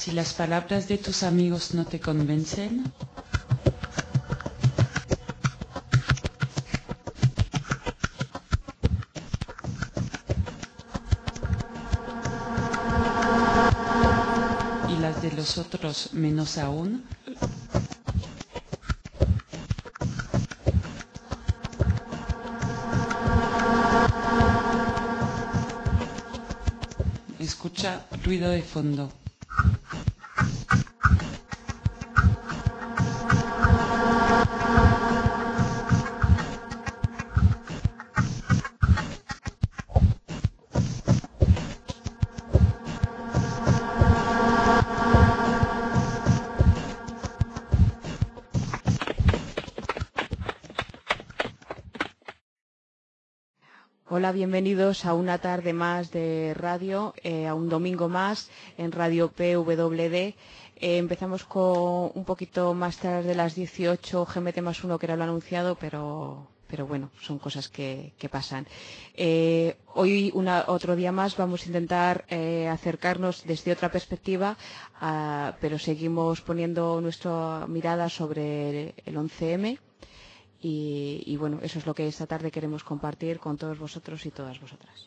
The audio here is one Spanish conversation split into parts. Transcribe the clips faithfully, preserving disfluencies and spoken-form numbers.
Si las palabras de tus amigos no te convencen, y las de los otros menos aún, escucha ruido de fondo. Hola, bienvenidos a una tarde más de radio, eh, a un domingo más en Radio P W D. Eh, empezamos con un poquito más tarde de las dieciocho, G M T más uno, que era lo anunciado, pero, pero bueno, son cosas que, que pasan. Eh, hoy, una, otro día más, vamos a intentar eh, acercarnos desde otra perspectiva, a, pero seguimos poniendo nuestra mirada sobre el once eme. Y, y bueno, eso es lo que esta tarde queremos compartir con todos vosotros y todas vosotras.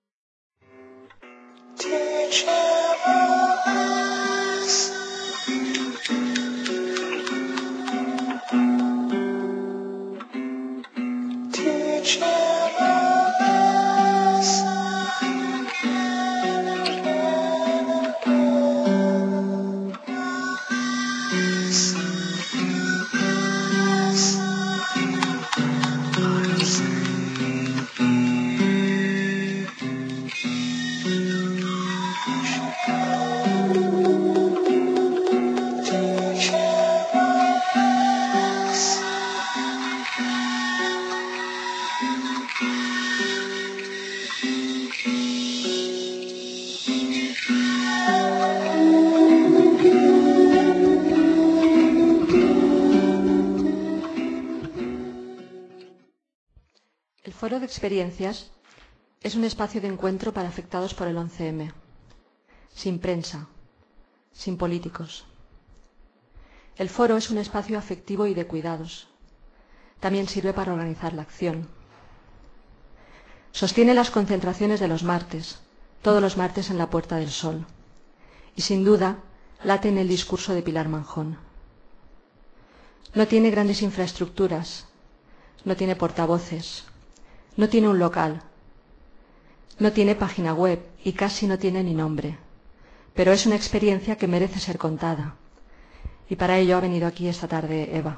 El Foro de Experiencias es un espacio de encuentro para afectados por el once eme, sin prensa, sin políticos. El foro es un espacio afectivo y de cuidados. También sirve para organizar la acción. Sostiene las concentraciones de los martes, todos los martes en la Puerta del Sol. Y sin duda, late en el discurso de Pilar Manjón. No tiene grandes infraestructuras, no tiene portavoces, no tiene un local, no tiene página web y casi no tiene ni nombre, pero es una experiencia que merece ser contada. Y para ello ha venido aquí esta tarde Eva.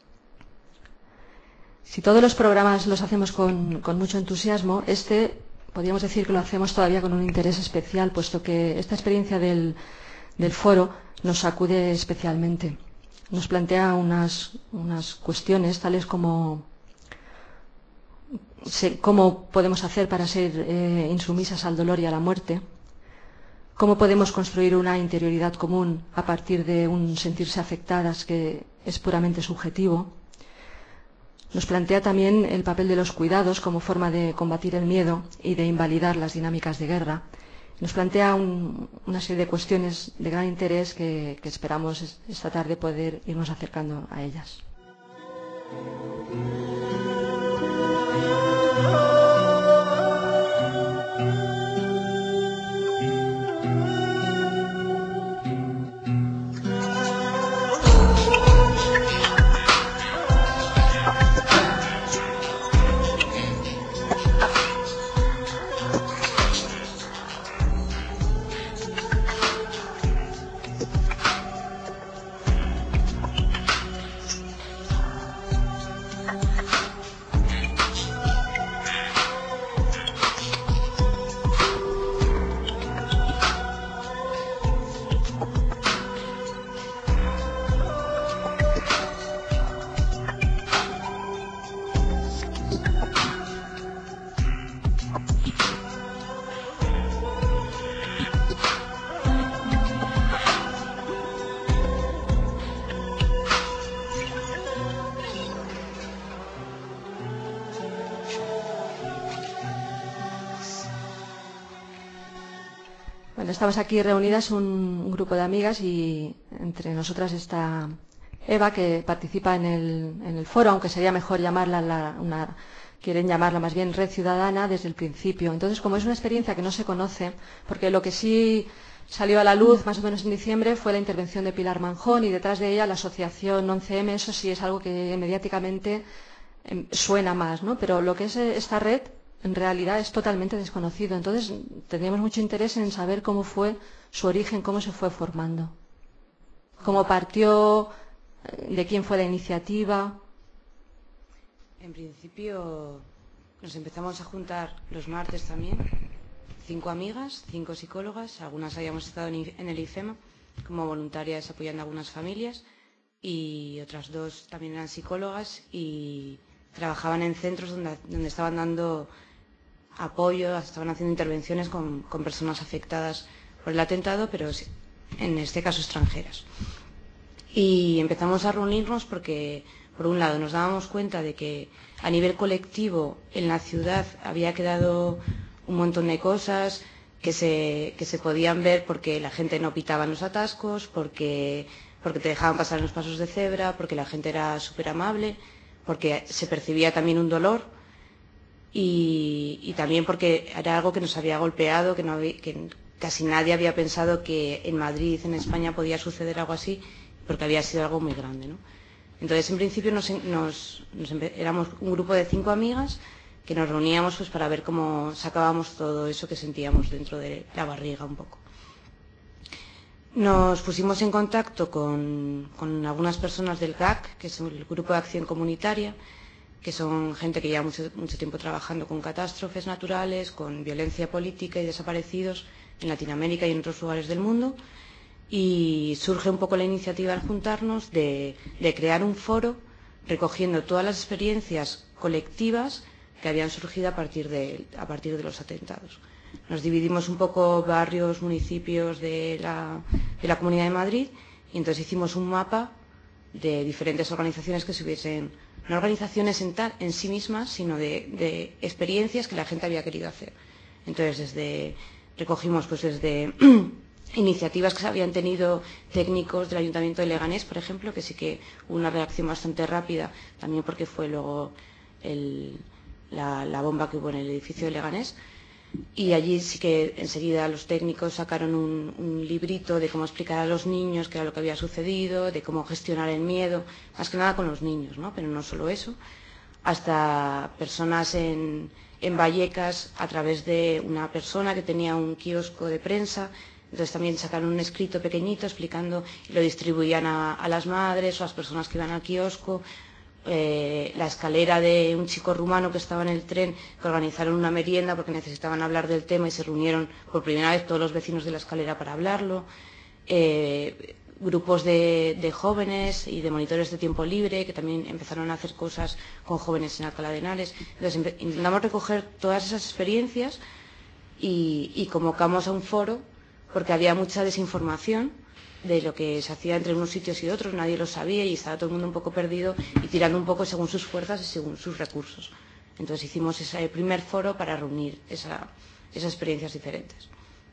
Si todos los programas los hacemos con, con mucho entusiasmo, este podríamos decir que lo hacemos todavía con un interés especial, puesto que esta experiencia del, del foro nos sacude especialmente. Nos plantea unas, unas cuestiones tales como cómo podemos hacer para ser eh, insumisas al dolor y a la muerte, cómo podemos construir una interioridad común a partir de un sentirse afectadas que es puramente subjetivo. Nos plantea también el papel de los cuidados como forma de combatir el miedo y de invalidar las dinámicas de guerra. Nos plantea un, una serie de cuestiones de gran interés que, que esperamos esta tarde poder irnos acercando a ellas. Bueno, estamos aquí reunidas un, un grupo de amigas y entre nosotras está Eva, que participa en el, en el foro, aunque sería mejor llamarla la, una, quieren llamarla más bien Red Ciudadana desde el principio. Entonces, como es una experiencia que no se conoce, porque lo que sí salió a la luz más o menos en diciembre fue la intervención de Pilar Manjón y detrás de ella la asociación once eme, eso sí es algo que mediáticamente eh, suena más, ¿no? Pero lo que es esta red en realidad es totalmente desconocido. Entonces, tendríamos mucho interés en saber cómo fue su origen, cómo se fue formando, cómo partió, de quién fue la iniciativa. En principio nos empezamos a juntar los martes también, cinco amigas, cinco psicólogas, algunas habíamos estado en el IFEMA como voluntarias apoyando a algunas familias y otras dos también eran psicólogas y trabajaban en centros donde, donde estaban dando apoyo, estaban haciendo intervenciones con, con personas afectadas por el atentado, pero en este caso extranjeras. Y empezamos a reunirnos porque, por un lado, nos dábamos cuenta de que a nivel colectivo en la ciudad había quedado un montón de cosas que se, que se podían ver porque la gente no pitaba en los atascos, porque, porque te dejaban pasar en los pasos de cebra, porque la gente era súper amable, porque se percibía también un dolor y, y también porque era algo que nos había golpeado, que, no había, que casi nadie había pensado que en Madrid, en España, podía suceder algo así, porque había sido algo muy grande, ¿no? Entonces, en principio, nos, nos, nos éramos un grupo de cinco amigas que nos reuníamos pues, para ver cómo sacábamos todo eso que sentíamos dentro de la barriga un poco. Nos pusimos en contacto con, con algunas personas del G A C, que es el Grupo de Acción Comunitaria, que son gente que lleva mucho, mucho tiempo trabajando con catástrofes naturales, con violencia política y desaparecidos en Latinoamérica y en otros lugares del mundo. Y surge un poco la iniciativa al juntarnos de, de crear un foro recogiendo todas las experiencias colectivas que habían surgido a partir de, a partir de los atentados. Nos dividimos un poco barrios, municipios de la, de la Comunidad de Madrid y entonces hicimos un mapa de diferentes organizaciones que se hubiesen, no organizaciones en, tal, en sí mismas, sino de, de experiencias que la gente había querido hacer. Entonces desde, recogimos pues desde iniciativas que se habían tenido técnicos del Ayuntamiento de Leganés, por ejemplo, que sí que hubo una reacción bastante rápida, también porque fue luego el, la, la bomba que hubo en el edificio de Leganés. Y allí sí que enseguida los técnicos sacaron un, un librito de cómo explicar a los niños qué era lo que había sucedido, de cómo gestionar el miedo, más que nada con los niños, ¿no? Pero no solo eso, hasta personas en, en Vallecas a través de una persona que tenía un kiosco de prensa. Entonces también sacaron un escrito pequeñito explicando y lo distribuían a, a las madres o a las personas que iban al kiosco. Eh, la escalera de un chico rumano que estaba en el tren, que organizaron una merienda porque necesitaban hablar del tema y se reunieron por primera vez todos los vecinos de la escalera para hablarlo. Eh, grupos de, de jóvenes y de monitores de tiempo libre que también empezaron a hacer cosas con jóvenes en Alcalá de Henares. Entonces intentamos recoger todas esas experiencias y, y convocamos a un foro porque había mucha desinformación de lo que se hacía entre unos sitios y otros, nadie lo sabía y estaba todo el mundo un poco perdido y tirando un poco según sus fuerzas y según sus recursos. Entonces hicimos ese primer foro para reunir esa, esas experiencias diferentes.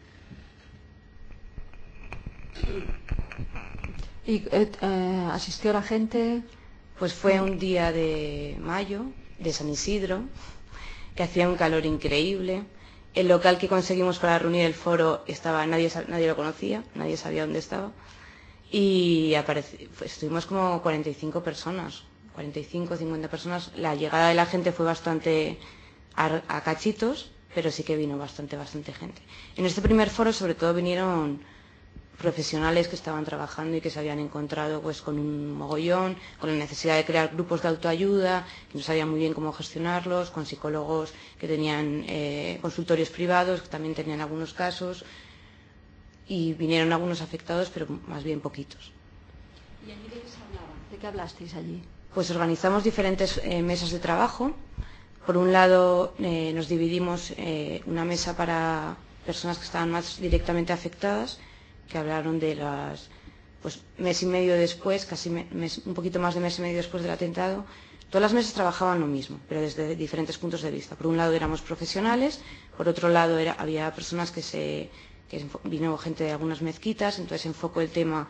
¿Y eh, eh, asistió la gente? Pues fue un día de mayo, de San Isidro, que hacía un calor increíble. El local que conseguimos para reunir el foro estaba, nadie, nadie lo conocía, nadie sabía dónde estaba. Y apareció, pues, estuvimos como cuarenta y cinco personas, cuarenta y cinco, cincuenta personas. La llegada de la gente fue bastante a, a cachitos, pero sí que vino bastante, bastante gente. En este primer foro sobre todo vinieron profesionales que estaban trabajando y que se habían encontrado pues con un mogollón, con la necesidad de crear grupos de autoayuda, que no sabían muy bien cómo gestionarlos, con psicólogos que tenían eh, consultorios privados, que también tenían algunos casos, y vinieron algunos afectados, pero más bien poquitos. ¿Y allí de qué se hablaba? ¿De qué hablasteis allí? Pues organizamos diferentes eh, mesas de trabajo. Por un lado eh, nos dividimos eh, una mesa para personas que estaban más directamente afectadas, que hablaron de las, pues mes y medio después, casi mes, un poquito más de mes y medio después del atentado. Todas las mesas trabajaban lo mismo, pero desde diferentes puntos de vista. Por un lado éramos profesionales, por otro lado era, había personas que se, que vino gente de algunas mezquitas, entonces enfocó el tema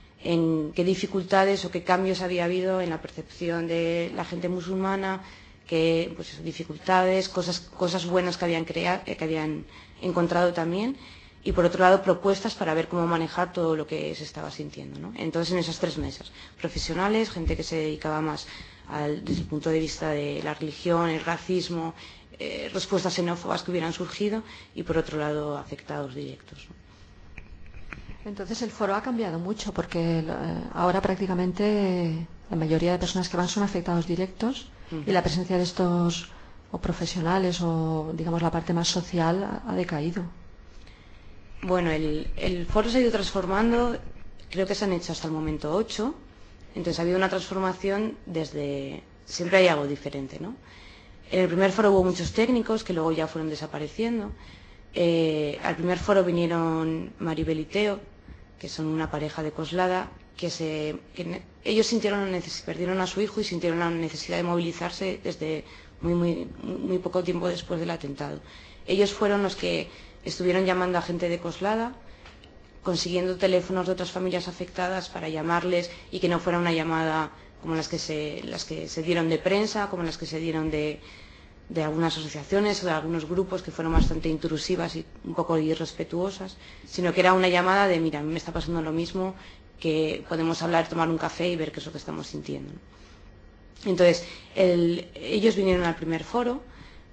en qué dificultades o qué cambios había habido en la percepción de la gente musulmana, qué pues, dificultades, cosas, cosas buenas que habían, creado, que habían encontrado también, y por otro lado propuestas para ver cómo manejar todo lo que se estaba sintiendo, ¿no? Entonces en esas tres mesas, profesionales, gente que se dedicaba más al, desde el punto de vista de la religión, el racismo, eh, respuestas xenófobas que hubieran surgido, y por otro lado afectados directos, ¿no? Entonces el foro ha cambiado mucho porque eh, ahora prácticamente la mayoría de personas que van son afectados directos, uh-huh. y la presencia de estos o profesionales o digamos la parte más social ha, ha decaído. Bueno, el, el foro se ha ido transformando, creo que se han hecho hasta el momento ocho, entonces ha habido una transformación desde... Siempre hay algo diferente, ¿no? En el primer foro hubo muchos técnicos que luego ya fueron desapareciendo. Eh, al primer foro vinieron Maribel y Teo, que son una pareja de Coslada, que, se, que ne, ellos sintieron la neces- perdieron a su hijo y sintieron la necesidad de movilizarse desde muy, muy, muy poco tiempo después del atentado. Ellos fueron los que estuvieron llamando a gente de Coslada, consiguiendo teléfonos de otras familias afectadas para llamarles y que no fuera una llamada como las que se, las que se dieron de prensa, como las que se dieron de... de algunas asociaciones o de algunos grupos que fueron bastante intrusivas y un poco irrespetuosas, sino que era una llamada de, mira, a mí me está pasando lo mismo, que podemos hablar, tomar un café y ver qué es lo que estamos sintiendo. Entonces, el, ellos vinieron al primer foro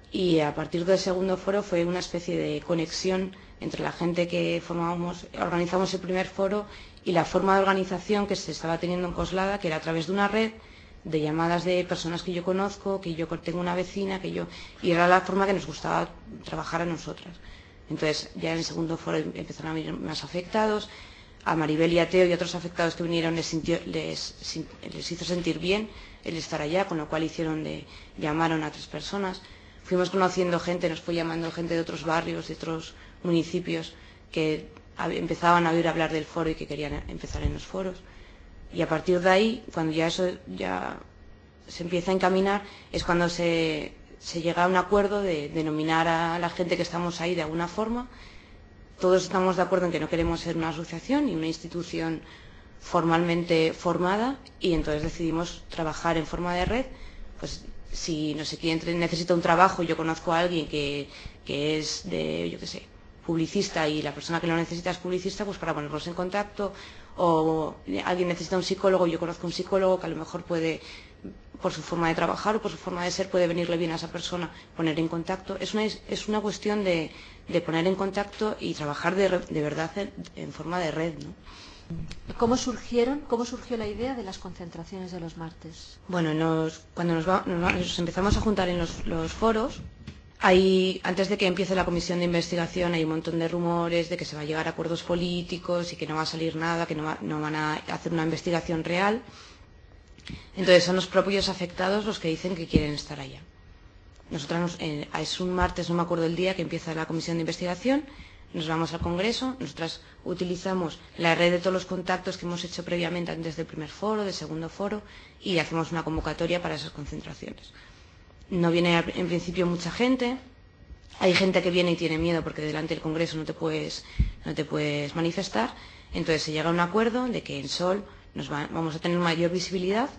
y a partir del segundo foro fue una especie de conexión entre la gente que formábamos, organizamos el primer foro y la forma de organización que se estaba teniendo en Coslada, que era a través de una red de llamadas de personas que yo conozco, que yo tengo una vecina, que yo... y era la forma que nos gustaba trabajar a nosotras. Entonces, ya en el segundo foro empezaron a venir más afectados, a Maribel y a Teo y a otros afectados que vinieron les, sintió, les, les hizo sentir bien el estar allá, con lo cual hicieron de... llamaron a otras personas. Fuimos conociendo gente, nos fue llamando gente de otros barrios, de otros municipios, que empezaban a oír hablar del foro y que querían empezar en los foros. Y a partir de ahí, cuando ya eso ya se empieza a encaminar, es cuando se, se llega a un acuerdo de denominar a la gente que estamos ahí de alguna forma. Todos estamos de acuerdo en que no queremos ser una asociación ni una institución formalmente formada, y entonces decidimos trabajar en forma de red. Pues si no sé quién necesita un trabajo, yo conozco a alguien que, que es de, yo qué sé, publicista, y la persona que lo necesita es publicista, pues para ponernos en contacto. O alguien necesita un psicólogo, yo conozco un psicólogo que a lo mejor puede, por su forma de trabajar o por su forma de ser, puede venirle bien a esa persona, poner en contacto. Es una, es una cuestión de, de poner en contacto y trabajar de, de verdad en, en forma de red, ¿no? ¿Cómo surgieron, cómo surgió la idea de las concentraciones de los martes? Bueno, nos, cuando nos, va, nos, va, nos empezamos a juntar en los, los foros, hay, antes de que empiece la comisión de investigación, hay un montón de rumores de que se va a llegar a acuerdos políticos y que no va a salir nada, que no, va, no van a hacer una investigación real. Entonces son los propios afectados los que dicen que quieren estar allá. Nosotras nos, eh, es un martes, no me acuerdo el día, que empieza la comisión de investigación, nos vamos al Congreso, nosotras utilizamos la red de todos los contactos que hemos hecho previamente antes del primer foro, del segundo foro, y hacemos una convocatoria para esas concentraciones. No viene en principio mucha gente, hay gente que viene y tiene miedo porque delante del Congreso no te puedes, no te puedes manifestar, entonces se llega a un acuerdo de que en Sol nos va, vamos a tener mayor visibilidad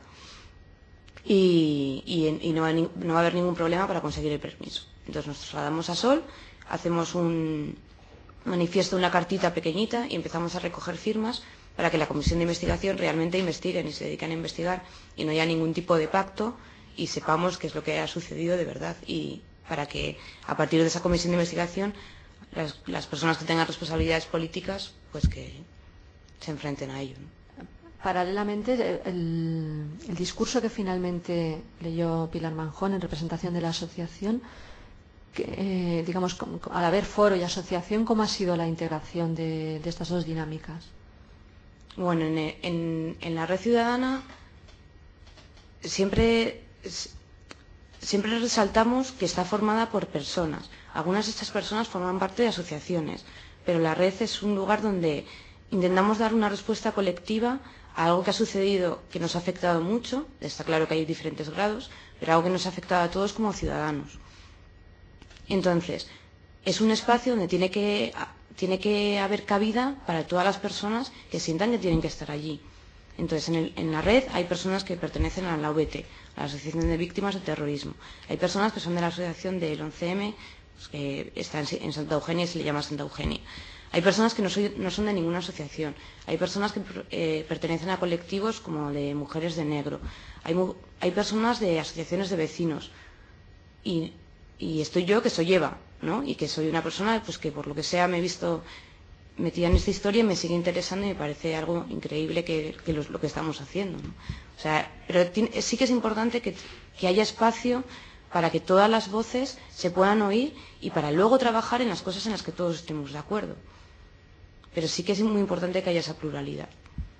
y, y, y no, va, no va a haber ningún problema para conseguir el permiso. Entonces nos trasladamos a Sol, hacemos un manifiesto, una cartita pequeñita y empezamos a recoger firmas para que la comisión de investigación realmente investigue y se dediquen a investigar y no haya ningún tipo de pacto y sepamos qué es lo que ha sucedido de verdad, y para que a partir de esa comisión de investigación las, las personas que tengan responsabilidades políticas pues que se enfrenten a ello, ¿no? Paralelamente, el, el discurso que finalmente leyó Pilar Manjón en representación de la asociación, que, eh, digamos, al haber foro y asociación, ¿cómo ha sido la integración de, de estas dos dinámicas? Bueno, en, en, en la red ciudadana siempre, siempre resaltamos que está formada por personas. Algunas de estas personas forman parte de asociaciones, pero la red es un lugar donde intentamos dar una respuesta colectiva a algo que ha sucedido, que nos ha afectado mucho. Está claro que hay diferentes grados, pero algo que nos ha afectado a todos como ciudadanos. Entonces, es un espacio donde tiene que, tiene que haber cabida para todas las personas que sientan que tienen que estar allí. Entonces, en, el, en la red hay personas que pertenecen a la U B T, a la Asociación de Víctimas de Terrorismo. Hay personas que son de la asociación del once eme, pues, que está en, en Santa Eugenia y se le llama Santa Eugenia. Hay personas que no, soy, no son de ninguna asociación. Hay personas que eh, pertenecen a colectivos como de mujeres de negro. Hay, hay personas de asociaciones de vecinos. Y, y estoy yo, que soy Eva, ¿no? Y que soy una persona pues, que por lo que sea me he visto metida en esta historia y me sigue interesando y me parece algo increíble que, que lo, lo que estamos haciendo, ¿no? O sea, pero tiene, sí que es importante que, que haya espacio para que todas las voces se puedan oír y para luego trabajar en las cosas en las que todos estemos de acuerdo. Pero sí que es muy importante que haya esa pluralidad.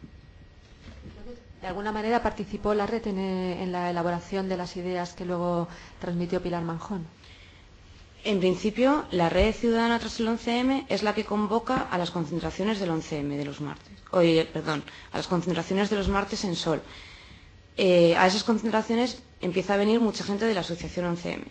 ¿De alguna manera participó la red en, en la elaboración de las ideas que luego transmitió Pilar Manjón? En principio, la Red Ciudadana tras el once eme es la que convoca a las concentraciones del once eme de los martes. Oye, perdón, a las concentraciones de los martes en Sol. Eh, a esas concentraciones empieza a venir mucha gente de la asociación once eme.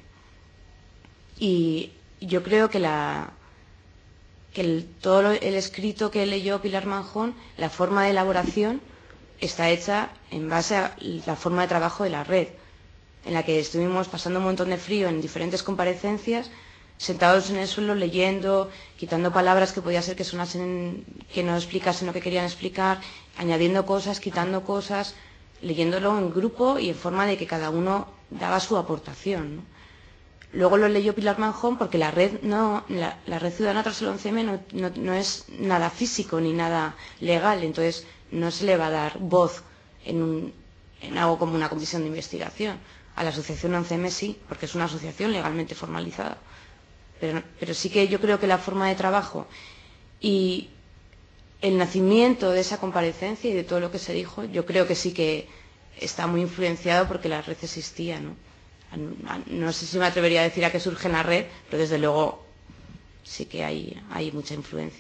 Y yo creo que la... que el, todo lo, el escrito que leyó Pilar Manjón, la forma de elaboración está hecha en base a la forma de trabajo de la red, en la que estuvimos pasando un montón de frío en diferentes comparecencias, sentados en el suelo leyendo, quitando palabras que podía ser que sonasen, que no explicasen lo que querían explicar, añadiendo cosas, quitando cosas, leyéndolo en grupo y en forma de que cada uno daba su aportación, ¿no? Luego lo leyó Pilar Manjón porque la red no la, la red ciudadana tras el once eme no, no, no es nada físico ni nada legal, entonces no se le va a dar voz en, un, en algo como una comisión de investigación. A la asociación once eme sí, porque es una asociación legalmente formalizada. Pero, pero sí que yo creo que la forma de trabajo y el nacimiento de esa comparecencia y de todo lo que se dijo, yo creo que sí que está muy influenciado porque la red existía, ¿no? No sé si me atrevería a decir a qué surge en la red, pero desde luego sí que hay, hay mucha influencia.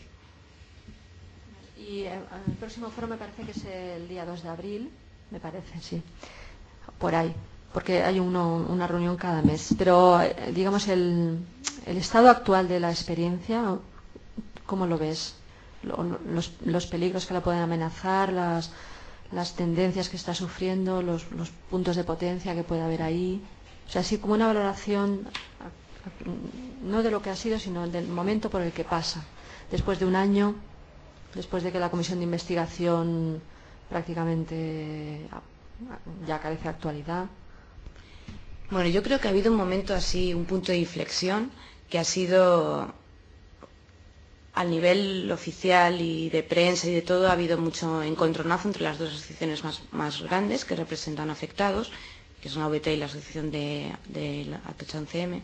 Y el próximo foro me parece que es el día dos de abril, me parece, sí, por ahí, porque hay uno, una reunión cada mes. Pero, digamos, el, el estado actual de la experiencia, ¿cómo lo ves? Los, los peligros que la pueden amenazar, las, las tendencias que está sufriendo, los, los puntos de potencia que puede haber ahí. O sea, así como una valoración, no de lo que ha sido, sino del momento por el que pasa. Después de un año, después de que la comisión de investigación prácticamente ya carece de actualidad. Bueno, yo creo que ha habido un momento así, un punto de inflexión, que ha sido al nivel oficial y de prensa y de todo, ha habido mucho encontronazo entre las dos asociaciones más, más grandes que representan afectados, que son la U B T y la asociación de, de la Atocha once eme.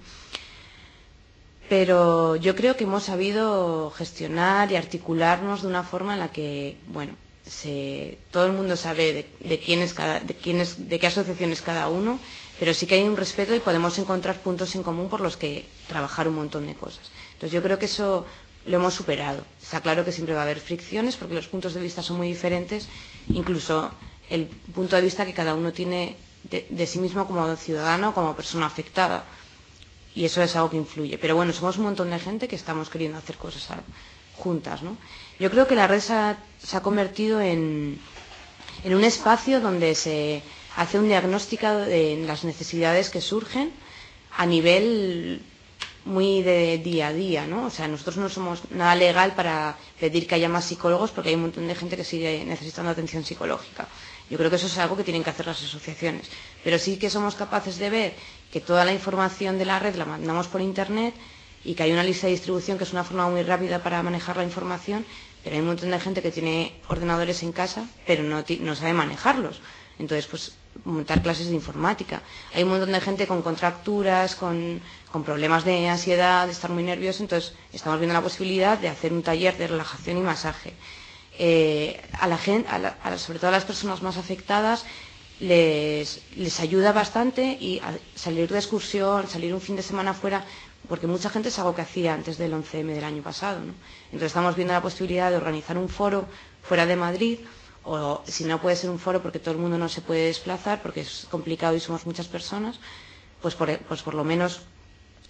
Pero yo creo que hemos sabido gestionar y articularnos de una forma en la que, bueno, se, todo el mundo sabe de, de, quién es cada, de, quién es, de qué asociación es cada uno, pero sí que hay un respeto y podemos encontrar puntos en común por los que trabajar un montón de cosas. Entonces yo creo que eso lo hemos superado. Está claro que siempre va a haber fricciones porque los puntos de vista son muy diferentes, incluso el punto de vista que cada uno tiene de, de sí mismo como ciudadano, como persona afectada. Y eso es algo que influye. Pero bueno, somos un montón de gente que estamos queriendo hacer cosas a, juntas, ¿no? Yo creo que la red se ha, se ha convertido en, en un espacio donde se hace un diagnóstico de las necesidades que surgen a nivel muy de día a día, ¿no? O sea, nosotros no somos nada legal para pedir que haya más psicólogos porque hay un montón de gente que sigue necesitando atención psicológica. Yo creo que eso es algo que tienen que hacer las asociaciones. Pero sí que somos capaces de ver que toda la información de la red la mandamos por Internet y que hay una lista de distribución que es una forma muy rápida para manejar la información, pero hay un montón de gente que tiene ordenadores en casa, pero no, no sabe manejarlos. Entonces, pues, montar clases de informática. Hay un montón de gente con contracturas, con, con problemas de ansiedad, de estar muy nervioso, entonces estamos viendo la posibilidad de hacer un taller de relajación y masaje. Eh, a la gente, a la, a, sobre todo a las personas más afectadas, les, les ayuda bastante y a salir de excursión, salir un fin de semana fuera, porque mucha gente es algo que hacía antes del once eme del año pasado, ¿no? Entonces estamos viendo la posibilidad de organizar un foro fuera de Madrid, o si no puede ser un foro porque todo el mundo no se puede desplazar, porque es complicado y somos muchas personas, pues por, pues por lo menos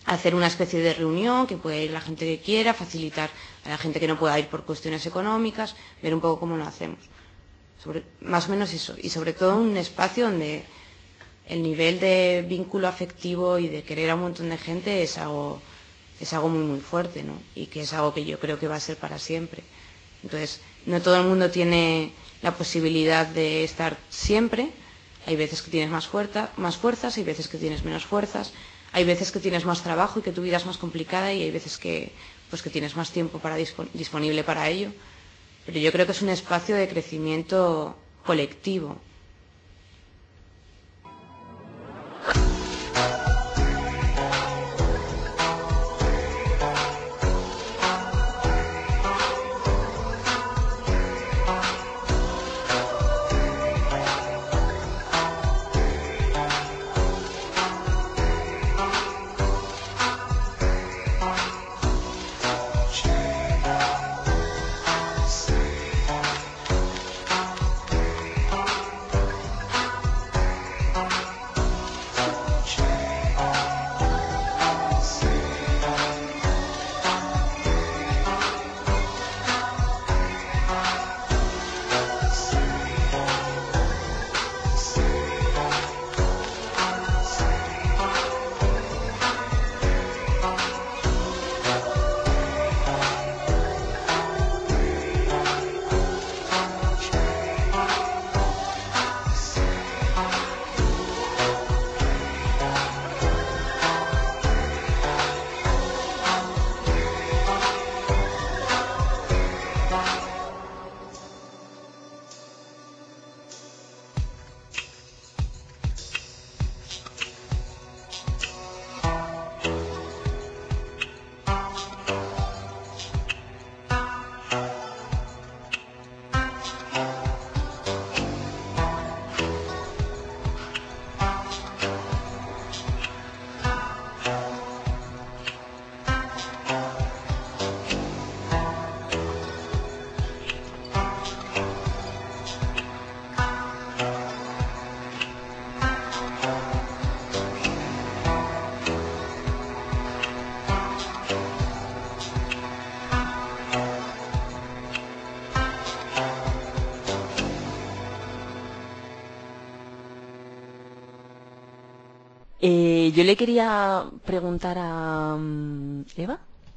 hacer una especie de reunión que pueda ir la gente que quiera, facilitar a la gente que no pueda ir por cuestiones económicas, ver un poco cómo lo hacemos. Sobre, más o menos eso. Y sobre todo un espacio donde el nivel de vínculo afectivo y de querer a un montón de gente es algo, es algo muy, muy fuerte, ¿no? Y que es algo que yo creo que va a ser para siempre. Entonces, no todo el mundo tiene la posibilidad de estar siempre. Hay veces que tienes más, fuerza, más fuerzas, hay veces que tienes menos fuerzas, hay veces que tienes más trabajo y que tu vida es más complicada y hay veces que, pues, que tienes más tiempo para dispon disponible para ello. Pero yo creo que es un espacio de crecimiento colectivo. Eh, yo le quería preguntar a um, Eva,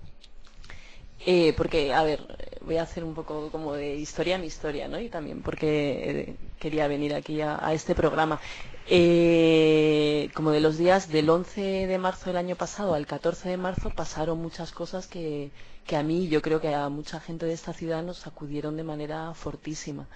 eh, porque, a ver, voy a hacer un poco como de historia mi historia, ¿no? Y también porque eh, quería venir aquí a, a este programa. Eh, como de los días del once de marzo del año pasado al catorce de marzo pasaron muchas cosas que, que a mí, yo creo que a mucha gente de esta ciudad nos sacudieron de manera fortísima.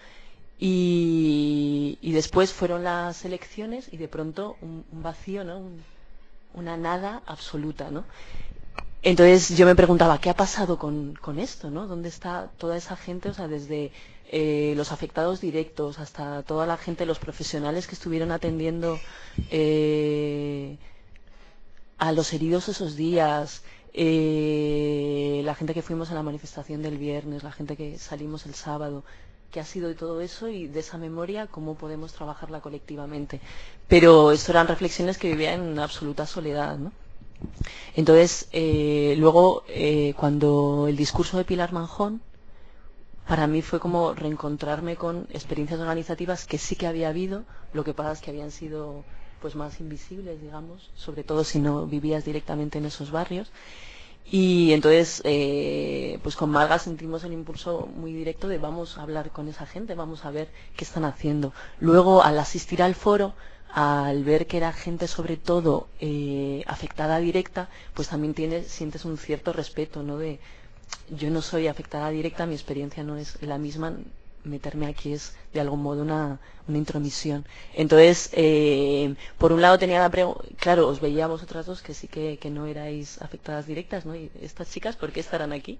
Y, y después fueron las elecciones y de pronto un, un vacío, ¿no? Un, una nada absoluta, ¿no? Entonces yo me preguntaba, ¿qué ha pasado con, con esto, ¿no? ¿Dónde está toda esa gente? O sea, desde eh, los afectados directos hasta toda la gente, los profesionales que estuvieron atendiendo eh, a los heridos esos días, eh, la gente que fuimos a la manifestación del viernes, la gente que salimos el sábado. ¿Qué ha sido de todo eso y de esa memoria cómo podemos trabajarla colectivamente? Pero esto eran reflexiones que vivía en absoluta soledad, ¿no? Entonces, eh, luego, eh, cuando el discurso de Pilar Manjón, para mí fue como reencontrarme con experiencias organizativas que sí que había habido, lo que pasa es que habían sido pues más invisibles, digamos, sobre todo si no vivías directamente en esos barrios. Y entonces, eh, pues con Marga sentimos el impulso muy directo de vamos a hablar con esa gente, vamos a ver qué están haciendo. Luego, al asistir al foro, al ver que era gente sobre todo eh, afectada directa, pues también tienes, sientes un cierto respeto, ¿no? De, yo no soy afectada directa, mi experiencia no es la misma, meterme aquí es de algún modo una, una intromisión. Entonces, eh, por un lado tenía la pregunta, claro, os veía a vosotras dos que sí que, que no erais afectadas directas, ¿no? Y estas chicas, ¿por qué estarán aquí?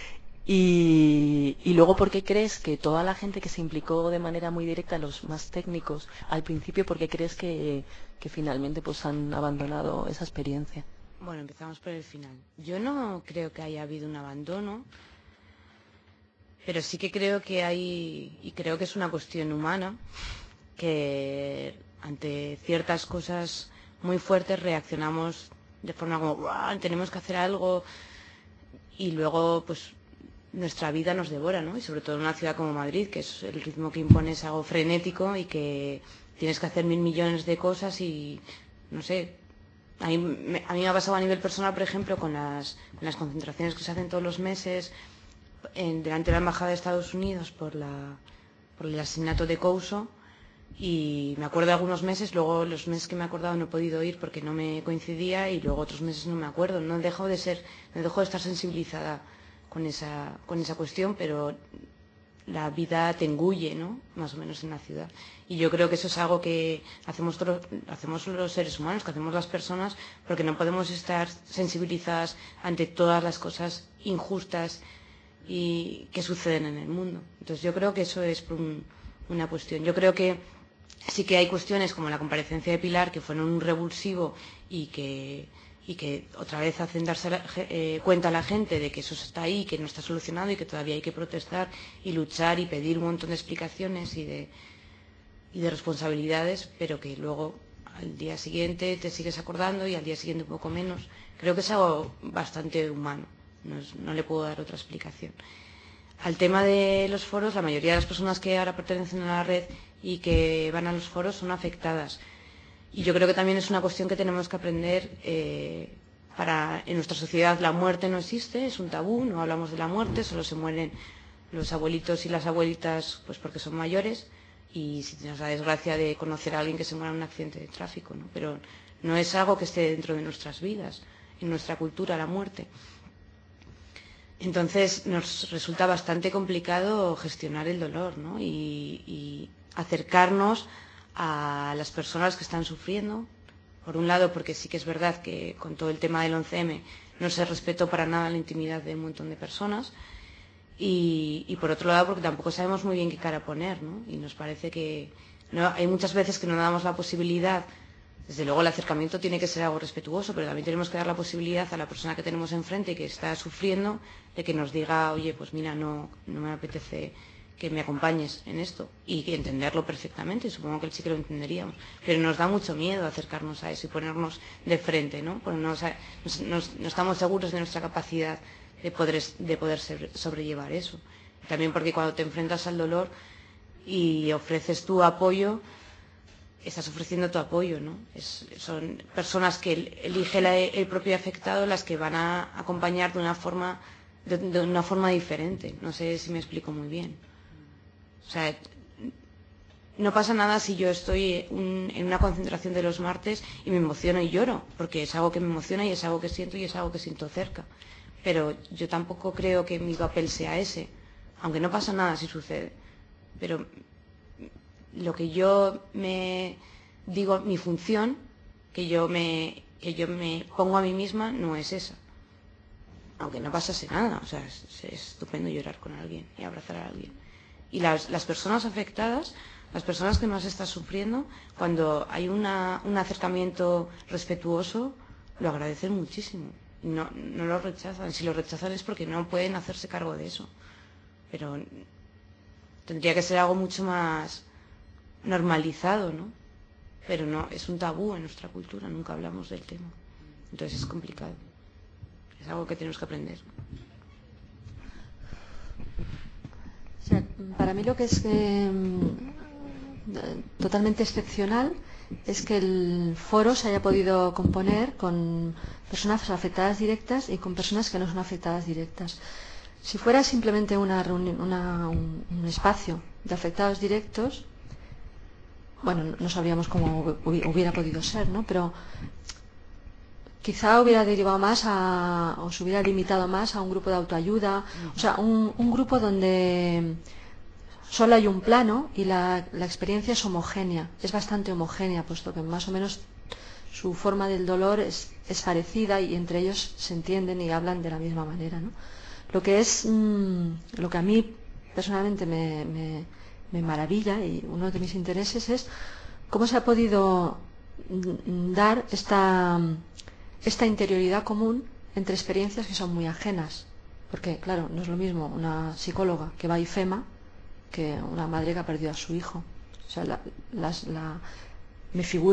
Y, y luego, ¿por qué crees que toda la gente que se implicó de manera muy directa, los más técnicos, al principio, ¿por qué crees que, que finalmente pues han abandonado esa experiencia? Bueno, empezamos por el final. Yo no creo que haya habido un abandono, pero sí que creo que hay, y creo que es una cuestión humana, que ante ciertas cosas muy fuertes reaccionamos de forma como, ¡buah! Tenemos que hacer algo, y luego pues nuestra vida nos devora, ¿no? Y sobre todo en una ciudad como Madrid, que es el ritmo que impone es algo frenético y que tienes que hacer mil millones de cosas y, no sé, a mí, me, a mí me ha pasado a nivel personal, por ejemplo, con las, con las concentraciones que se hacen todos los meses en, delante de la Embajada de Estados Unidos por, la, por el asesinato de Couso, y me acuerdo de algunos meses, luego los meses que me he acordado no he podido ir porque no me coincidía, y luego otros meses no me acuerdo. No dejo de ser, no dejo de estar sensibilizada con esa, con esa cuestión, pero la vida te engulle, ¿no? Más o menos en la ciudad. Y yo creo que eso es algo que hacemos, todos, hacemos los seres humanos, que hacemos las personas, porque no podemos estar sensibilizadas ante todas las cosas injustas y que suceden en el mundo. Entonces yo creo que eso es un, una cuestión. Yo creo que sí que hay cuestiones como la comparecencia de Pilar que fueron un revulsivo y que, y que otra vez hacen darse la, eh, cuenta a la gente de que eso está ahí, que no está solucionado y que todavía hay que protestar y luchar y pedir un montón de explicaciones y de, y de responsabilidades, pero que luego al día siguiente te sigues acordando y al día siguiente un poco menos. Creo que es algo bastante humano, no, es, no le puedo dar otra explicación. Al tema de los foros, la mayoría de las personas que ahora pertenecen a la red y que van a los foros son afectadas. Y yo creo que también es una cuestión que tenemos que aprender. Eh, para, en nuestra sociedad la muerte no existe, es un tabú, no hablamos de la muerte, solo se mueren los abuelitos y las abuelitas pues porque son mayores, y si tienes la desgracia de conocer a alguien que se muera en un accidente de tráfico, ¿no? Pero no es algo que esté dentro de nuestras vidas, en nuestra cultura, la muerte. Entonces nos resulta bastante complicado gestionar el dolor, ¿no? y, y acercarnos a las personas que están sufriendo. Por un lado, porque sí que es verdad que con todo el tema del once eme no se respetó para nada la intimidad de un montón de personas, y, y por otro lado porque tampoco sabemos muy bien qué cara poner, ¿no? Y nos parece que no, hay muchas veces que no damos la posibilidad. Desde luego el acercamiento tiene que ser algo respetuoso, pero también tenemos que dar la posibilidad a la persona que tenemos enfrente que está sufriendo de que nos diga, oye, pues mira, no, no me apetece que me acompañes en esto, y que entenderlo perfectamente, supongo que sí que lo entenderíamos, pero nos da mucho miedo acercarnos a eso y ponernos de frente, ¿no? Ponernos a, nos, nos, no estamos seguros de nuestra capacidad de poder, de poder sobrellevar eso. También porque cuando te enfrentas al dolor y ofreces tu apoyo, estás ofreciendo tu apoyo, ¿no? Es, son personas que elige la, el propio afectado las que van a acompañar de una forma de, de una forma diferente. No sé si me explico muy bien. O sea, no pasa nada si yo estoy un, en una concentración de los martes y me emociono y lloro, porque es algo que me emociona y es algo que siento y es algo que siento cerca. Pero yo tampoco creo que mi papel sea ese, aunque no pasa nada si sucede. Pero lo que yo me digo, mi función, que yo me, que yo me pongo a mí misma, no es esa. Aunque no pasase nada, o sea, es, es estupendo llorar con alguien y abrazar a alguien. Y las, las personas afectadas, las personas que más están sufriendo, cuando hay una, un acercamiento respetuoso, lo agradecen muchísimo. No, no lo rechazan. Si lo rechazan es porque no pueden hacerse cargo de eso. Pero tendría que ser algo mucho más normalizado, ¿no? Pero no, es un tabú en nuestra cultura, nunca hablamos del tema. Entonces es complicado. Es algo que tenemos que aprender. O sea, para mí lo que es eh, totalmente excepcional es que el foro se haya podido componer con personas afectadas directas y con personas que no son afectadas directas. Si fuera simplemente una reunión, una, un, un espacio de afectados directos, bueno, no sabríamos cómo hubiera podido ser, ¿no? Pero quizá hubiera derivado más a, o se hubiera limitado más a un grupo de autoayuda, o sea, un, un grupo donde solo hay un plano y la, la experiencia es homogénea, es bastante homogénea, puesto que más o menos su forma del dolor es, es parecida y entre ellos se entienden y hablan de la misma manera, ¿no? Lo que es, mmm, lo que a mí personalmente me, me, me maravilla y uno de mis intereses es cómo se ha podido dar esta esta interioridad común entre experiencias que son muy ajenas, porque claro, no es lo mismo una psicóloga que va a IFEMA que una madre que ha perdido a su hijo. O sea, la, las, la, me figuro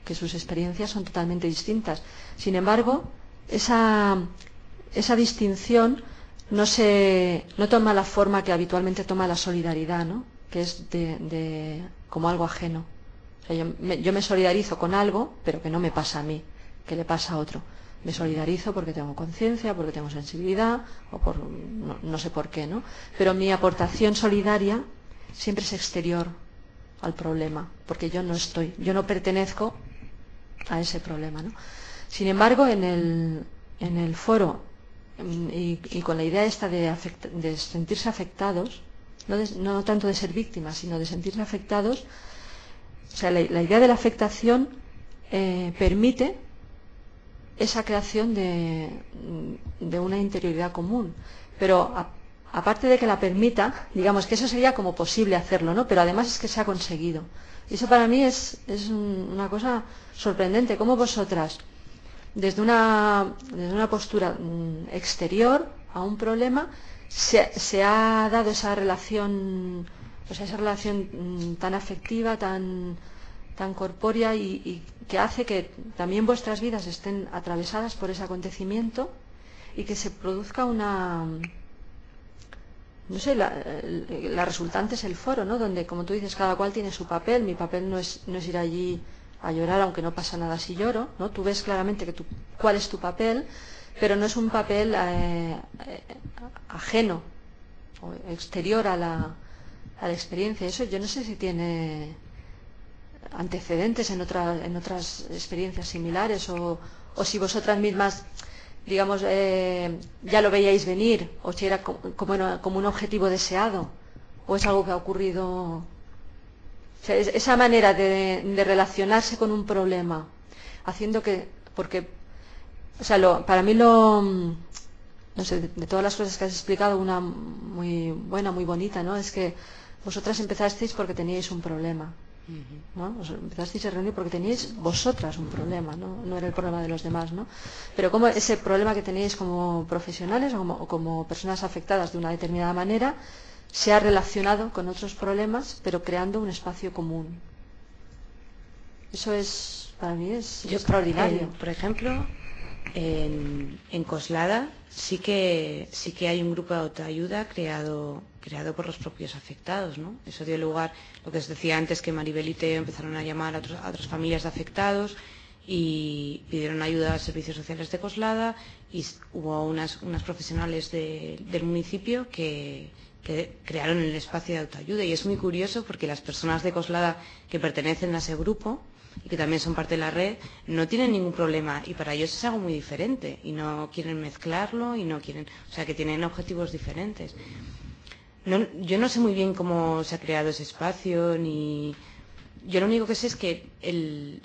que sus experiencias son totalmente distintas. Sin embargo, esa, esa distinción no, se, no toma la forma que habitualmente toma la solidaridad, ¿no? Que es de, de, como algo ajeno. O sea, yo, me, yo me solidarizo con algo, pero que no me pasa a mí, que le pasa a otro. Me solidarizo porque tengo conciencia, porque tengo sensibilidad, o por no, no sé por qué, ¿no? Pero mi aportación solidaria siempre es exterior al problema, porque yo no estoy, yo no pertenezco a ese problema, ¿no? Sin embargo, en el, en el foro, y, y con la idea esta de, afect, de sentirse afectados, no, de, no tanto de ser víctimas, sino de sentirse afectados, o sea, la, la idea de la afectación eh, permite esa creación de, de una interioridad común. Pero a, aparte de que la permita, digamos que eso sería como posible hacerlo, ¿no? Pero además es que se ha conseguido. Y eso para mí es, es un, una cosa sorprendente. Cómo vosotras, desde una, desde una postura exterior a un problema, se, se ha dado esa relación, o sea, esa relación tan afectiva, tan, tan corpórea y, y que hace que también vuestras vidas estén atravesadas por ese acontecimiento y que se produzca una... No sé, la, la resultante es el foro, ¿no? Donde, como tú dices, cada cual tiene su papel. Mi papel no es, no es ir allí a llorar, aunque no pasa nada si lloro, ¿no? Tú ves claramente que tu, cuál es tu papel, pero no es un papel eh, eh, ajeno o exterior a la, a la experiencia. Eso yo no sé si tiene antecedentes en, otra, en otras experiencias similares o, o si vosotras mismas, digamos, eh, ya lo veíais venir, o si era como, como un objetivo deseado, o es algo que ha ocurrido. O sea, es, esa manera de, de relacionarse con un problema, haciendo que, porque, o sea, lo, para mí lo, no sé, de, de todas las cosas que has explicado, una muy buena, muy bonita, ¿no? Es que vosotras empezasteis porque teníais un problema. ¿No? Os empezasteis a reunir porque teníais vosotras un problema, ¿no? No era el problema de los demás, ¿no? Pero como ese problema que teníais como profesionales o como, o como personas afectadas de una determinada manera se ha relacionado con otros problemas, pero creando un espacio común. Eso es, para mí es Yo, extraordinario. Eh, por ejemplo, en, en Coslada sí que sí que hay un grupo de autoayuda creado creado por los propios afectados, ¿no? Eso dio lugar, lo que os decía antes, que Maribel y Teo empezaron a llamar a, otros, a otras familias de afectados y pidieron ayuda a servicios sociales de Coslada, y hubo unas, unas profesionales de, del municipio que, que crearon el espacio de autoayuda. Y es muy curioso porque las personas de Coslada que pertenecen a ese grupo y que también son parte de la red, no tienen ningún problema, y para ellos es algo muy diferente y no quieren mezclarlo y no quieren, o sea, que tienen objetivos diferentes. No, yo no sé muy bien cómo se ha creado ese espacio, ni yo lo único que sé es que el,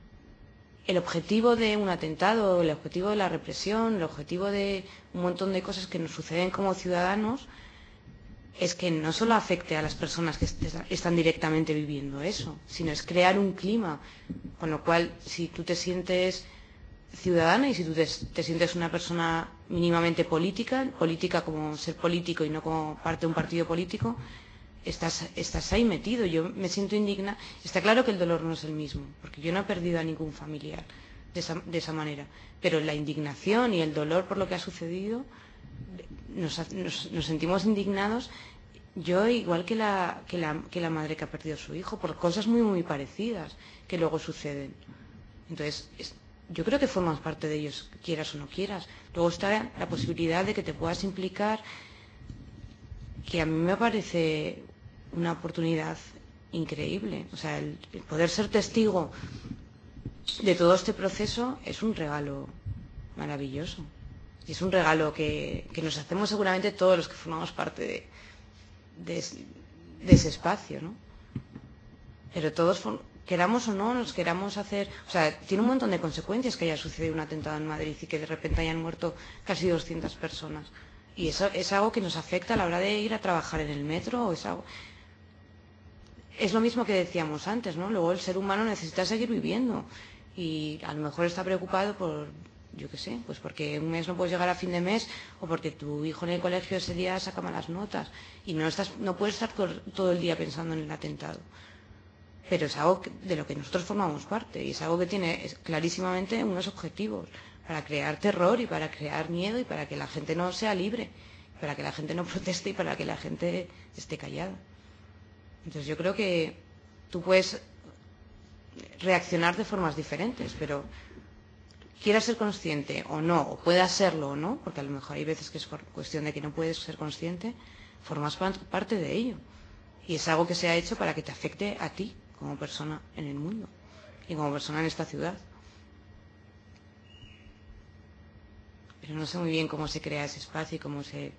el objetivo de un atentado, el objetivo de la represión, el objetivo de un montón de cosas que nos suceden como ciudadanos es que no solo afecte a las personas que están directamente viviendo eso, sino es crear un clima, con lo cual si tú te sientes ciudadana y si tú te, te sientes una persona mínimamente política, política como ser político y no como parte de un partido político, estás, estás ahí metido. Yo me siento indigna. Está claro que el dolor no es el mismo, porque yo no he perdido a ningún familiar de esa, de esa manera, pero la indignación y el dolor por lo que ha sucedido, nos, nos, nos sentimos indignados. Yo, igual que la, que, la, que la madre que ha perdido a su hijo, por cosas muy, muy parecidas que luego suceden. Entonces, es, yo creo que formas parte de ellos, quieras o no quieras. Luego está la posibilidad de que te puedas implicar, que a mí me parece una oportunidad increíble. O sea, el, el poder ser testigo de todo este proceso es un regalo maravilloso. Y es un regalo que, que nos hacemos seguramente todos los que formamos parte de, de, de ese espacio, ¿no? Pero todos, queramos o no, nos queramos hacer... O sea, tiene un montón de consecuencias que haya sucedido un atentado en Madrid y que de repente hayan muerto casi doscientas personas. Y eso es algo que nos afecta a la hora de ir a trabajar en el metro. O es, algo... es lo mismo que decíamos antes, ¿no? Luego el ser humano necesita seguir viviendo. Y a lo mejor está preocupado por... yo qué sé, pues porque un mes no puedes llegar a fin de mes o porque tu hijo en el colegio ese día saca malas notas y no estás, no puedes estar todo el día pensando en el atentado. pero es algo que, de lo que nosotros formamos parte, y es algo que tiene clarísimamente unos objetivos, para crear terror y para crear miedo y para que la gente no sea libre, para que la gente no proteste y para que la gente esté callada. Entonces yo creo que tú puedes reaccionar de formas diferentes, pero quieras ser consciente o no, o puedas serlo o no, porque a lo mejor hay veces que es por cuestión de que no puedes ser consciente, formas parte de ello. Y es algo que se ha hecho para que te afecte a ti como persona en el mundo y como persona en esta ciudad. Pero no sé muy bien cómo se crea ese espacio y cómo se...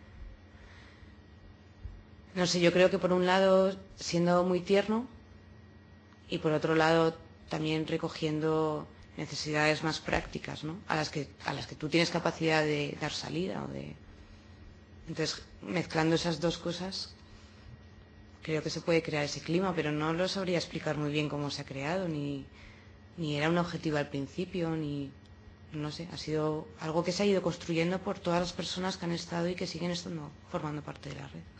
No sé, yo creo que por un lado siendo muy tierno y por otro lado también recogiendo necesidades más prácticas, ¿no? A las que, a las que tú tienes capacidad de dar salida o de... Entonces, mezclando esas dos cosas, creo que se puede crear ese clima, pero no lo sabría explicar muy bien cómo se ha creado, ni, ni era un objetivo al principio, ni... No sé, ha sido algo que se ha ido construyendo por todas las personas que han estado y que siguen estando formando parte de la red.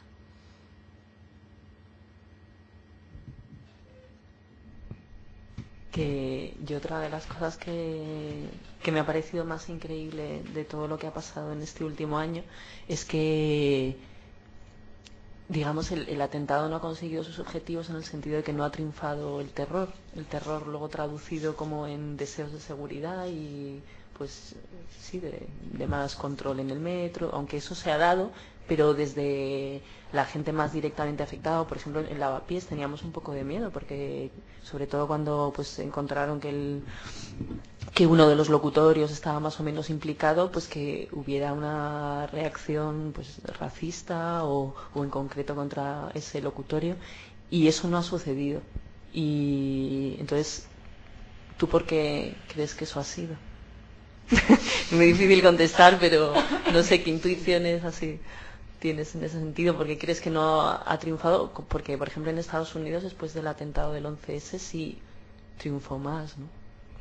Que yo otra de las cosas que, que me ha parecido más increíble de todo lo que ha pasado en este último año es que, digamos, el, el atentado no ha conseguido sus objetivos en el sentido de que no ha triunfado el terror. El terror luego traducido como en deseos de seguridad y pues sí, de, de más control en el metro, aunque eso se ha dado, pero desde la gente más directamente afectada, por ejemplo en Lavapiés teníamos un poco de miedo, porque sobre todo cuando pues encontraron que el que uno de los locutorios estaba más o menos implicado, pues que hubiera una reacción pues racista o, o en concreto contra ese locutorio, y eso no ha sucedido. Y entonces, ¿tú por qué crees que eso ha sido? Muy difícil contestar, pero no sé qué intuiciones así tienes en ese sentido, porque crees que no ha triunfado, porque por ejemplo en Estados Unidos después del atentado del once ese sí triunfó más, ¿no?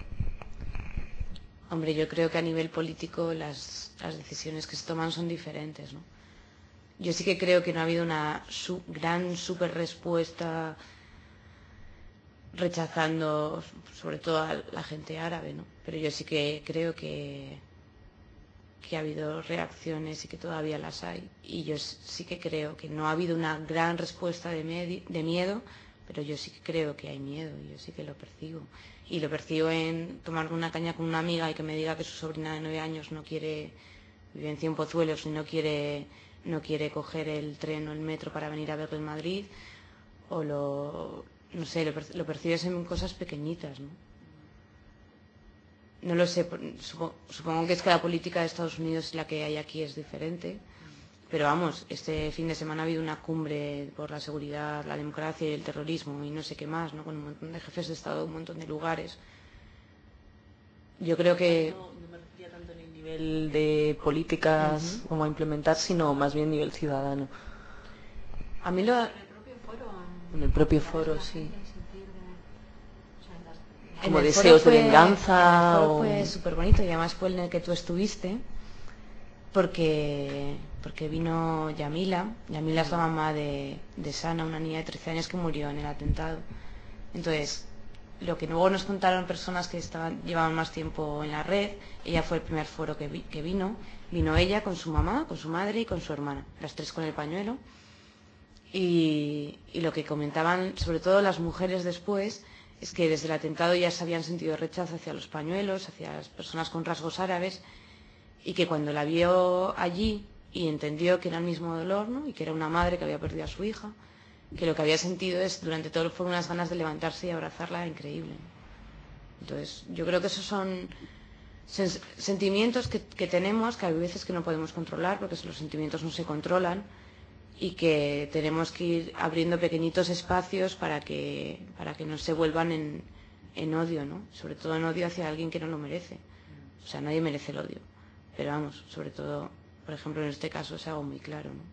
Hombre, yo creo que a nivel político las, las decisiones que se toman son diferentes, ¿no? Yo sí que creo que no ha habido una su, gran super respuesta rechazando sobre todo a la gente árabe, ¿no? Pero yo sí que creo que, que ha habido reacciones y que todavía las hay. Y yo sí que creo que no ha habido una gran respuesta de, medi- de miedo, pero yo sí que creo que hay miedo y yo sí que lo percibo. Y lo percibo en tomarme una caña con una amiga y que me diga que su sobrina de nueve años no quiere, vive en Cien Pozuelos y no quiere, no quiere coger el tren o el metro para venir a verlo en Madrid, o lo... no sé, lo, lo percibes en cosas pequeñitas, ¿no? No lo sé, supongo, supongo que es que la política de Estados Unidos, la que hay aquí, es diferente, pero vamos, este fin de semana ha habido una cumbre por la seguridad, la democracia y el terrorismo y no sé qué más, ¿no? Con un montón de jefes de Estado de un montón de lugares. Yo creo que... No, no me refería tanto en el nivel de políticas uh-huh. como a implementar, sino más bien nivel ciudadano. A mí lo... En el propio foro, sí. Como en deseos fue, de venganza. El foro o... fue súper bonito y además fue en el que tú estuviste porque porque vino Yamila. Yamila es la mamá de, de Sana, una niña de trece años que murió en el atentado. Entonces, lo que luego nos contaron personas que estaban llevaban más tiempo en la red, ella fue el primer foro que, vi, que vino. Vino ella con su mamá, con su madre y con su hermana, las tres con el pañuelo. Y, y lo que comentaban, sobre todo las mujeres después, es que desde el atentado ya se habían sentido rechazo hacia los pañuelos, hacia las personas con rasgos árabes, y que cuando la vio allí y entendió que era el mismo dolor, ¿no? Y que era una madre que había perdido a su hija, que lo que había sentido es durante todo fue unas ganas de levantarse y abrazarla increíble. Entonces yo creo que esos son sen- sentimientos que, que tenemos, que hay veces que no podemos controlar, porque los sentimientos no se controlan, y que tenemos que ir abriendo pequeñitos espacios para que para que no se vuelvan en, en odio, ¿no? Sobre todo en odio hacia alguien que no lo merece. O sea, nadie merece el odio. Pero vamos, sobre todo, por ejemplo, en este caso es algo muy claro, ¿no?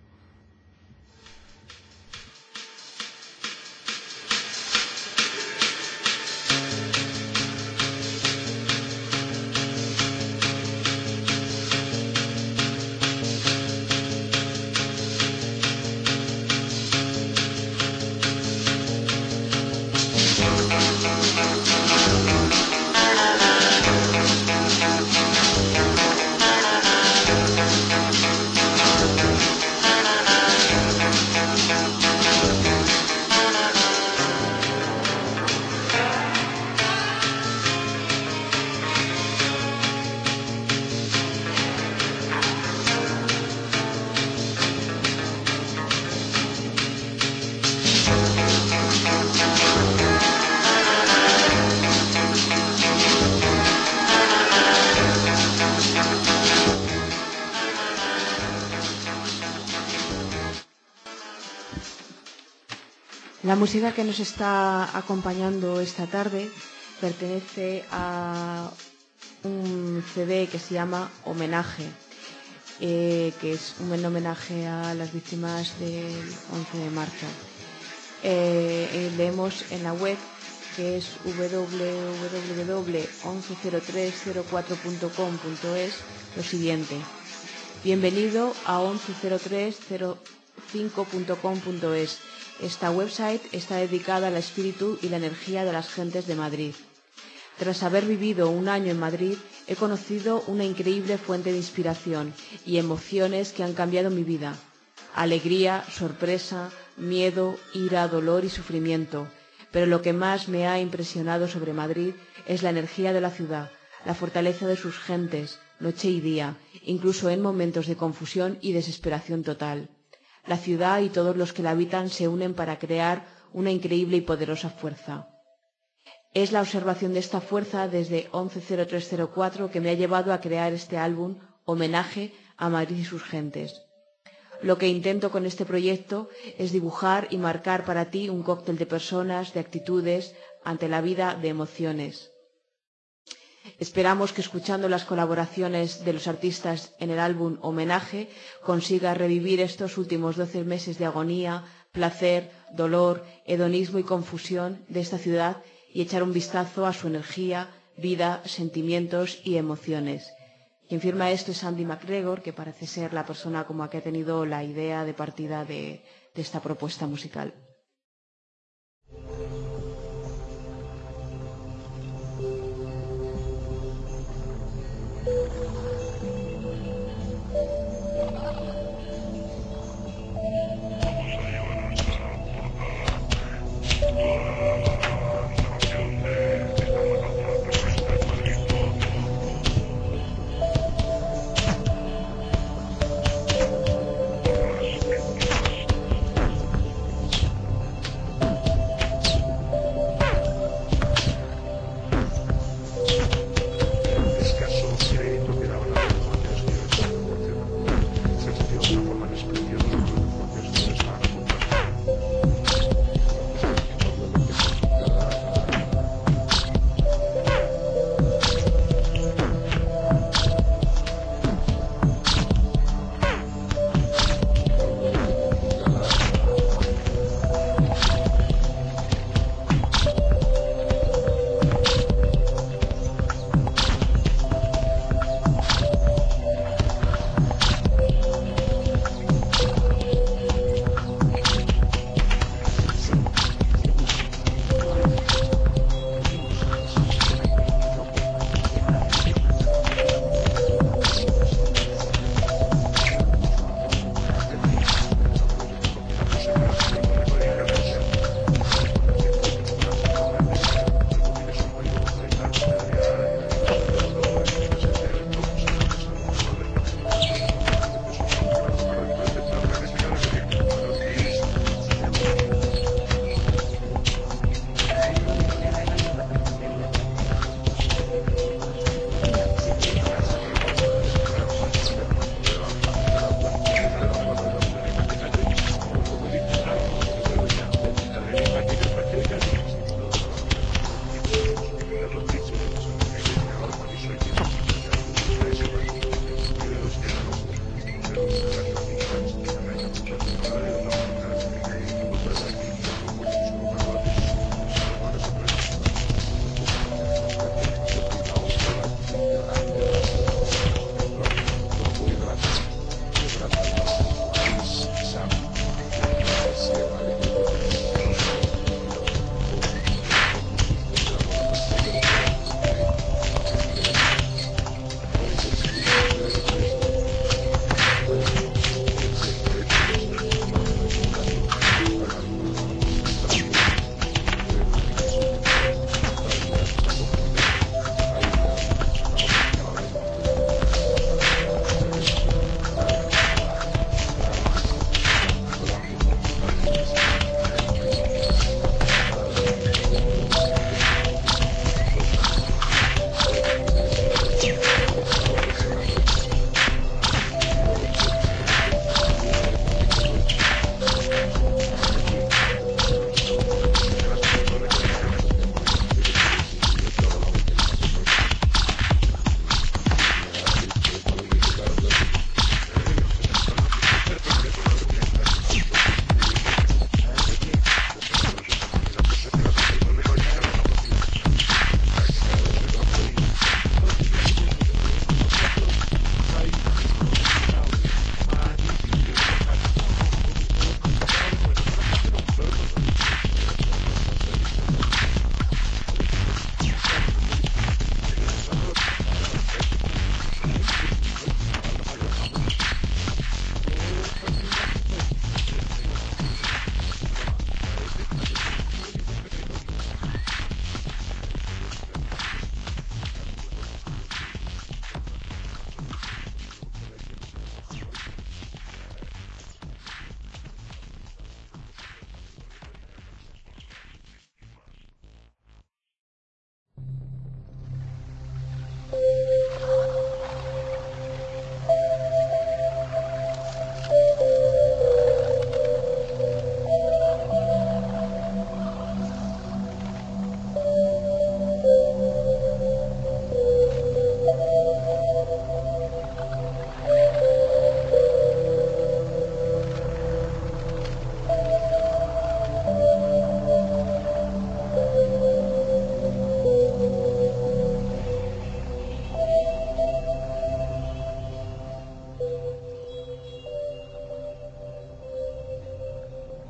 La música que nos está acompañando esta tarde pertenece a un C D que se llama Homenaje, eh, que es un homenaje a las víctimas del once de marzo. Eh, eh, leemos en la web, que es w w w punto once cero tres cero cuatro punto com punto es, lo siguiente: bienvenido a once cero tres cero cinco punto com punto es. Esta website está dedicada al espíritu y la energía de las gentes de Madrid. Tras haber vivido un año en Madrid, he conocido una increíble fuente de inspiración y emociones que han cambiado mi vida. Alegría, sorpresa, miedo, ira, dolor y sufrimiento. Pero lo que más me ha impresionado sobre Madrid es la energía de la ciudad, la fortaleza de sus gentes, noche y día, incluso en momentos de confusión y desesperación total. La ciudad y todos los que la habitan se unen para crear una increíble y poderosa fuerza. Es la observación de esta fuerza desde once cero tres cero cuatro que me ha llevado a crear este álbum Homenaje a Madrid y sus gentes. Lo que intento con este proyecto es dibujar y marcar para ti un cóctel de personas, de actitudes, ante la vida, de emociones. Esperamos que escuchando las colaboraciones de los artistas en el álbum Homenaje consigas revivir estos últimos doce meses de agonía, placer, dolor, hedonismo y confusión de esta ciudad y echar un vistazo a su energía, vida, sentimientos y emociones. Quien firma esto es Andy McGregor, que parece ser la persona como que ha tenido la idea de partida de, de esta propuesta musical.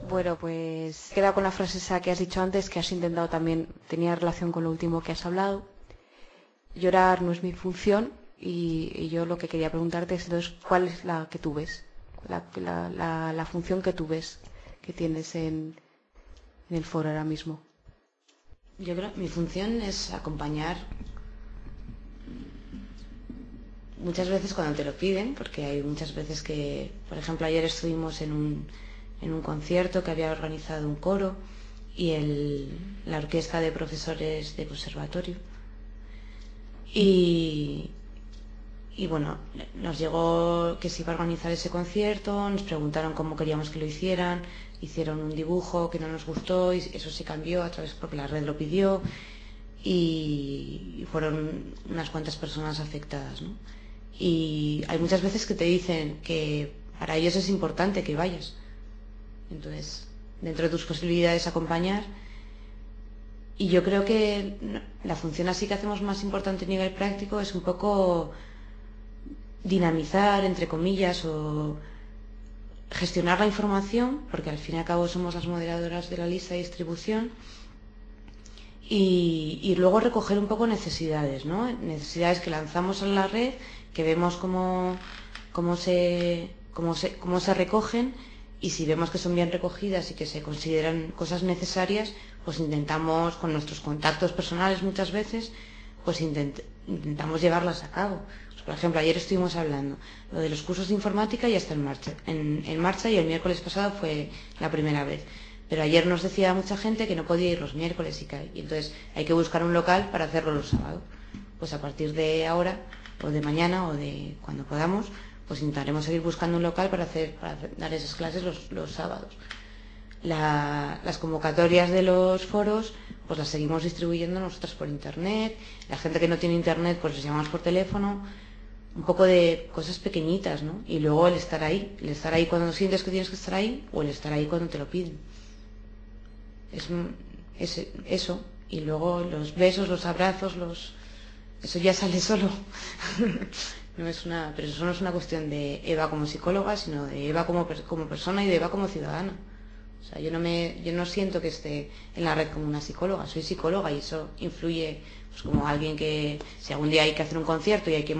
Bueno, pues queda con la frase esa que has dicho antes, que has intentado también, tenía relación con lo último que has hablado. Llorar no es mi función y, y yo lo que quería preguntarte es entonces, ¿cuál es la que tú ves? La, la, la, la función que tú ves que tienes en, en el foro ahora mismo. Yo creo que mi función es acompañar muchas veces cuando te lo piden, porque hay muchas veces que, por ejemplo, ayer estuvimos en un, en un concierto que había organizado un coro y el, la orquesta de profesores de conservatorio. Y, y bueno, nos llegó que se iba a organizar ese concierto, nos preguntaron cómo queríamos que lo hicieran, hicieron un dibujo que no nos gustó y eso se cambió a través porque la red lo pidió y, y fueron unas cuantas personas afectadas, ¿no? Y hay muchas veces que te dicen que para ellos es importante que vayas, entonces dentro de tus posibilidades acompañar. Y yo creo que la función así que hacemos más importante a nivel práctico es un poco dinamizar, entre comillas, o gestionar la información, porque al fin y al cabo somos las moderadoras de la lista de distribución, y, y luego recoger un poco necesidades, ¿no? Necesidades que lanzamos en la red, que vemos cómo, cómo, se, cómo, se, cómo se recogen, y si vemos que son bien recogidas y que se consideran cosas necesarias, pues intentamos, con nuestros contactos personales muchas veces, pues intent, intentamos llevarlas a cabo. Pues, por ejemplo, ayer estuvimos hablando, lo de los cursos de informática ya está en marcha, en, en marcha y el miércoles pasado fue la primera vez. Pero ayer nos decía mucha gente que no podía ir los miércoles y, que, y entonces hay que buscar un local para hacerlo los sábados. Pues a partir de ahora, o de mañana, o de cuando podamos, pues intentaremos seguir buscando un local para, hacer, para hacer, dar esas clases los, los sábados. La, las convocatorias de los foros pues las seguimos distribuyendo nosotras por internet, la gente que no tiene internet pues les llamamos por teléfono, un poco de cosas pequeñitas, ¿no? Y luego el estar ahí, el estar ahí cuando sientes que tienes que estar ahí o el estar ahí cuando te lo piden. Es, es eso, y luego los besos, los abrazos, los eso ya sale solo. No es una, pero eso no es una cuestión de Eva como psicóloga, sino de Eva como, como persona y de Eva como ciudadana. O sea, yo no me, yo no siento que esté en la red como una psicóloga, soy psicóloga y eso influye, pues como alguien que si algún día hay que hacer un concierto y hay que